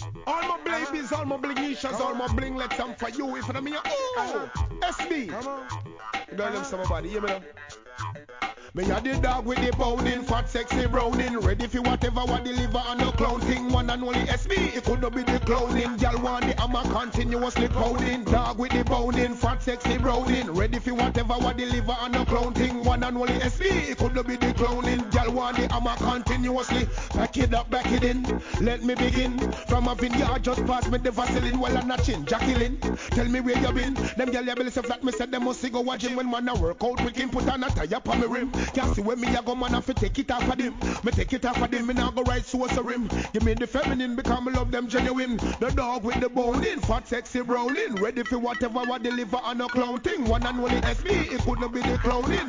All my babies, all my blingishes, all my blinglets, I'm for you. If I mean, oh, SB. Girl, them somebody, you know. Me a the dog with the pounding, fat sexy browning, ready for whatever what deliver and no clown thing. One and only SB, it could not be the cloning. Girl want the hammer continuously pounding. Dog with the pounding, fat sexy browning, ready for whatever what deliver and no clown thing. One and only SB, it could not be the cloning. Girl want the hammer continuously. Back it up, back it in. Let me begin. From a vineyard just pass me the Vaseline while I'm natching. Jacqueline, tell me where you been. Them girl able to flat me said them must go watching when man a work out with him put on a tie up on me rim. Can't see when me a go man have to take it off of them. Me take it off of them, me now go right so a rim. Give me the feminine because me love them genuine. The dog with the bone in, fat sexy browning, ready for whatever what deliver on a clown thing. One and only SB, it couldn't be the clowning.